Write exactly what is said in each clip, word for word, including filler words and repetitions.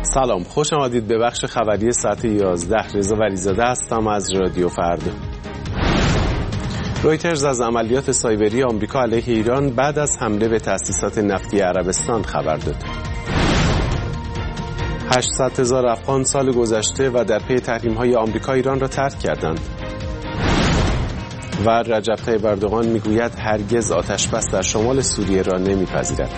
سلام، خوش آمدید به بخش خبری ساعت یازده. رضا ولیزاده هستم از رادیو فردا. رویترز از عملیات سایبری آمریکا علیه ایران بعد از حمله به تأسیسات نفتی عربستان خبر داد. هشتصد هزار افغان سال گذشته و در پی تحریم‌های آمریکا ایران را ترک کردند. و رجب طیب اردوغان میگوید هرگز آتشبس در شمال سوریه را نمیپذیرد.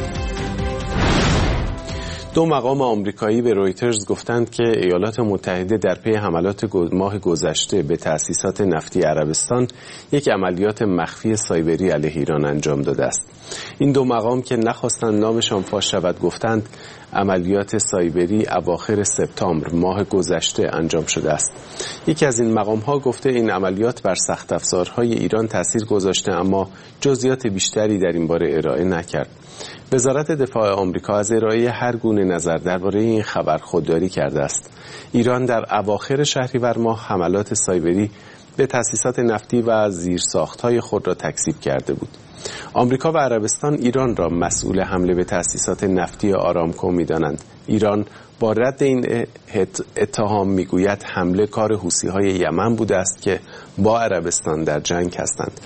دو مقام آمریکایی به رویترز گفتند که ایالات متحده در پی حملات ماه گذشته به تأسیسات نفتی عربستان یک عملیات مخفی سایبری علیه ایران انجام داده است. این دو مقام که نخواستند نامشان فاش شود گفتند عملیات سایبری اواخر سپتامبر ماه گذشته انجام شده است. یکی از این مقام ها گفته این عملیات بر سخت افزارهای ایران تاثیر گذاشته، اما جزئیات بیشتری در این باره ارائه نکرد. وزارت دفاع آمریکا از ارائه هر گونه نظر درباره این خبر خودداری کرده است. ایران در اواخر شهریور ماه حملات سایبری به تأسیسات نفتی و زیرساخت‌های خود را تکذیب کرده بود. آمریکا و عربستان ایران را مسئول حمله به تأسیسات نفتی آرامکو می‌دانند. ایران با رد این اتهام میگوید حمله کار حوثی‌های یمن بوده است که با عربستان در جنگ هستند.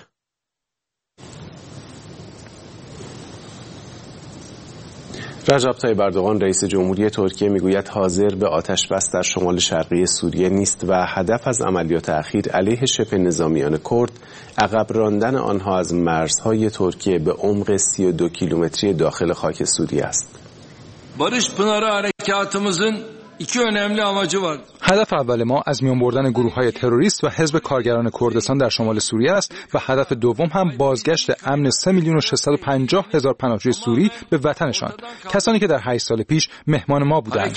رجب طیب اردوغان رئیس جمهوری ترکیه میگوید حاضر به آتش بس در شمال شرقی سوریه نیست و هدف از عملیات اخیر علیه شبه نظامیان کرد عقب راندن آنها از مرزهای ترکیه به عمق سی و دو کیلومتری داخل خاک سوریه است. Barış Pınarı harekatımızın iki önemli amacı var. هدف اول ما از میان بردن گروه‌های تروریست و حزب کارگران کردستان در شمال سوریه است و هدف دوم هم بازگشت امن سه میلیون و ششصد و پنجاه هزار پناهجوی سوری به وطنشان، کسانی که در هشت سال پیش مهمان ما بودند.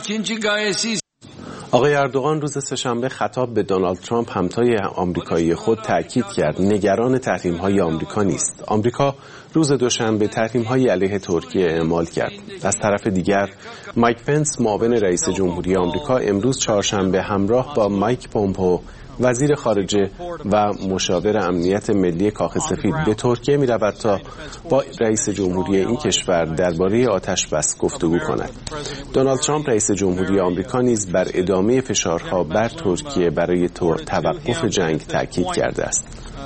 آقای اردوغان روز سه‌شنبه خطاب به دونالد ترامپ همتای آمریکایی خود تاکید کرد نگران تحریم‌های آمریکا نیست. آمریکا روز دوشنبه تحریم‌های علیه ترکیه اعمال کرد. از طرف دیگر مایک پنس معاون رئیس جمهوری آمریکا امروز چهارشنبه همراه با مایک پومپئو وزیر خارجه و مشاور امنیت ملی کاخ سفید به ترکیه می‌رود تا با رئیس جمهوری این کشور درباره آتش‌بس گفتگو کند. دونالد ترامپ رئیس جمهوری آمریکا نیز بر ادامه فشارها بر ترکیه برای توقف جنگ تاکید کرده است.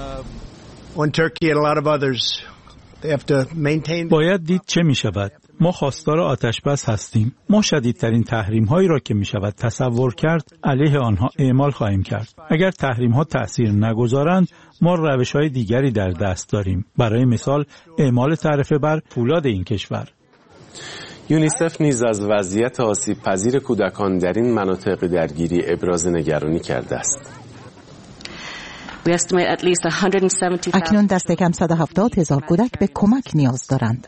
باید دید چه می شود. ما خواستار آتش‌بس هستیم. ما شدیدترین تحریم هایی را که می شود تصور کرد علیه آنها اعمال خواهیم کرد. اگر تحریم ها تأثیر نگذارند ما روش های دیگری در دست داریم. برای مثال اعمال تعرفه بر فولاد این کشور. یونیسف نیز از وضعیت آسیب پذیر کودکان در این مناطق درگیری ابراز نگرانی کرده است. اکنون دست کم صد و هفتاد هزار کودک به کمک نیاز دارند.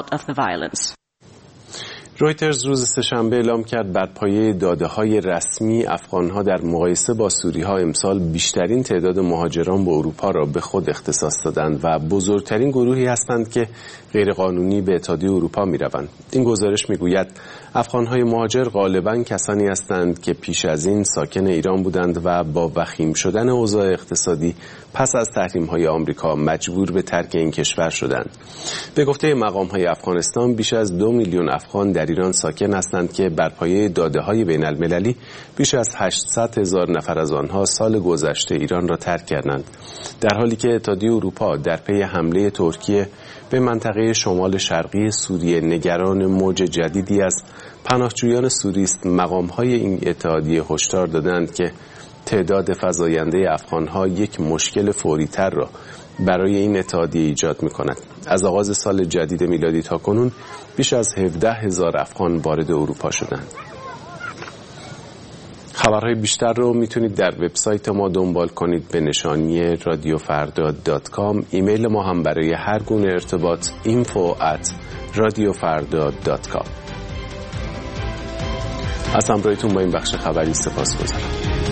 رویترز روز سه‌شنبه اعلام کرد بر پایه داده‌های رسمی افغان‌ها در مقایسه با سوری‌ها امسال بیشترین تعداد مهاجران به اروپا را به خود اختصاص دادند و بزرگترین گروهی هستند که غیرقانونی به اتحادیه اروپا می‌روند. این گزارش می‌گوید افغان‌های مهاجر غالباً کسانی هستند که پیش از این ساکن ایران بودند و با وخیم شدن اوضاع اقتصادی پس از تحریم‌های آمریکا مجبور به ترک این کشور شدند. به گفته مقام‌های افغانستان بیش از دو میلیون افغان در ایران ساکن هستند که بر پایه داده‌های بین‌المللی بیش از هشتصد هزار نفر از آنها سال گذشته ایران را ترک کردند، در حالی که اتحادیه اروپا در پی حمله ترکیه به منطقه شمال شرقی سوریه نگران موج جدیدی از پناهجویان سوری است. مقام‌های این اتحادیه هشدار دادند که تعداد فزاینده افغان‌ها یک مشکل فوری‌تر را برای این اتحادیه ایجاد می‌کند. از آغاز سال جدید میلادی تا کنون بیش از هفده هزار افغان وارد اروپا شدند. خبرهای بیشتر رو میتونید در وبسایت ما دنبال کنید به نشانی رادیو فردا دات کام. ایمیل ما هم برای هر گونه ارتباط اینفو ات رادیو فردا دات کام. از همراهیتون با این بخش خبری سپاسگزارم.